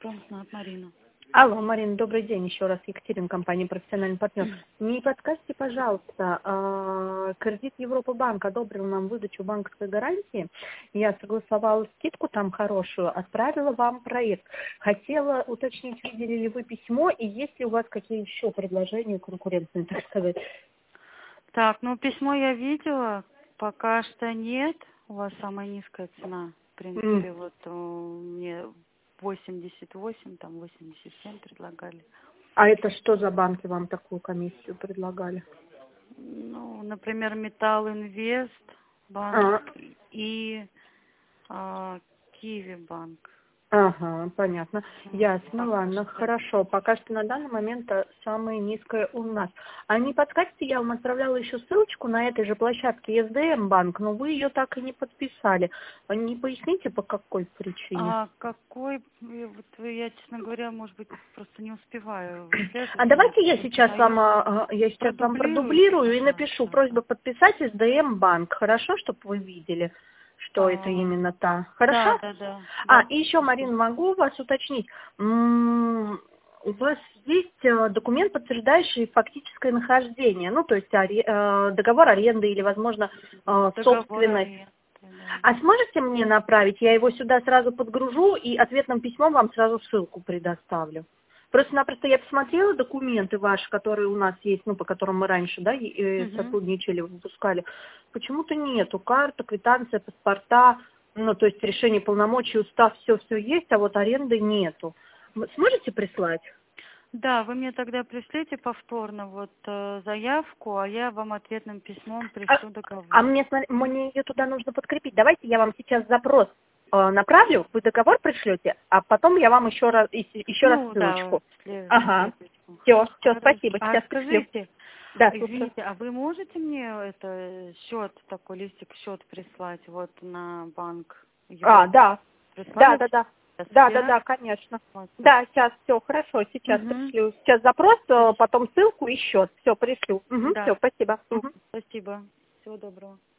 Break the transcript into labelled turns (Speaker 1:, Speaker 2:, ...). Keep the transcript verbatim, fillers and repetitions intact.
Speaker 1: Промснаб, Марина.
Speaker 2: Алло, Марина, добрый день еще раз. Екатерина, компания «Профессиональный партнер». Не подскажите, пожалуйста, а, кредит Европа банк одобрил нам выдачу банковской гарантии. Я согласовала скидку там хорошую, отправила вам проект. Хотела уточнить, видели ли вы письмо и есть ли у вас какие еще предложения конкурентные, так сказать.
Speaker 1: Так, ну письмо я видела, пока что нет. У вас самая низкая цена. В принципе,
Speaker 2: М.
Speaker 1: вот э, мне восемьдесят восемь, там восемьдесят семь предлагали.
Speaker 2: А это что за банки вам такую комиссию предлагали?
Speaker 1: Ну, например, Металл Инвест банк
Speaker 2: А,
Speaker 1: и а, Киви банк.
Speaker 2: ага, понятно.
Speaker 1: Вот,
Speaker 2: Ясно,
Speaker 1: пока
Speaker 2: ладно,
Speaker 1: что.
Speaker 2: хорошо. Пока что на данный момент э, самое низкое у нас. А не подскажете, я вам отправляла еще ссылочку на этой же площадке эс дэ эм банк, но вы ее так и не подписали. А не поясните, по какой причине?
Speaker 1: А какой, э, вот вы, я, честно говоря, может быть, просто не успеваю выслеживать,
Speaker 2: А
Speaker 1: у меня
Speaker 2: давайте я
Speaker 1: просто
Speaker 2: сейчас вам,
Speaker 1: постоянно.
Speaker 2: а, а, я сейчас вам
Speaker 1: Продублируйте,
Speaker 2: продублирую и напишу
Speaker 1: пожалуйста.
Speaker 2: просьбу подписать эс дэ эм банк. Хорошо, чтобы вы видели, что это
Speaker 1: А,
Speaker 2: именно та.
Speaker 1: да,
Speaker 2: Хорошо?
Speaker 1: да, да,
Speaker 2: А,
Speaker 1: да.
Speaker 2: и еще, Марина, могу вас уточнить. М, У вас есть э, документ, подтверждающий фактическое нахождение, ну, то есть аре- э, договор аренды или, возможно, э,
Speaker 1: Договор
Speaker 2: собственность.
Speaker 1: аренды, да.
Speaker 2: А сможете мне направить? Я его сюда сразу подгружу и ответным письмом вам сразу ссылку предоставлю. Просто-напросто я посмотрела документы ваши, которые у нас есть, ну, по которым мы раньше, да, и- э,
Speaker 1: Угу.
Speaker 2: сотрудничали, выпускали. Почему-то нету. Карта, квитанция, паспорта, ну, то есть решение полномочий, устав, все-все есть, а вот аренды нету. Вы сможете прислать?
Speaker 1: Да, вы мне тогда пришлите повторно вот э, заявку, а я вам ответным письмом
Speaker 2: А,
Speaker 1: пришлю
Speaker 2: а
Speaker 1: договор.
Speaker 2: мне, смотри, мне ее туда нужно подкрепить. Давайте я вам сейчас запрос э, направлю, вы договор пришлете, а потом я вам еще раз, ещё- еще раз
Speaker 1: Ну да,
Speaker 2: ссылочку.
Speaker 1: след-
Speaker 2: Ага.
Speaker 1: следующему.
Speaker 2: Все, все,
Speaker 1: Хорошо.
Speaker 2: спасибо,
Speaker 1: А
Speaker 2: сейчас пришлю.
Speaker 1: скажите,
Speaker 2: Да, слушаю.
Speaker 1: извините, а вы можете мне это счет, такой листик, счет прислать вот на банк
Speaker 2: А,
Speaker 1: Европа?
Speaker 2: да, да,
Speaker 1: Прислали?
Speaker 2: да, да.
Speaker 1: Я
Speaker 2: Да, да,
Speaker 1: собираю.
Speaker 2: да, конечно. Да, сейчас все, хорошо, сейчас
Speaker 1: Угу.
Speaker 2: пришлю. Сейчас запрос, э, потом ссылку и счет. Все, пришлю. Угу, все,
Speaker 1: Да,
Speaker 2: спасибо. Мгм.
Speaker 1: супер, спасибо. Всего доброго.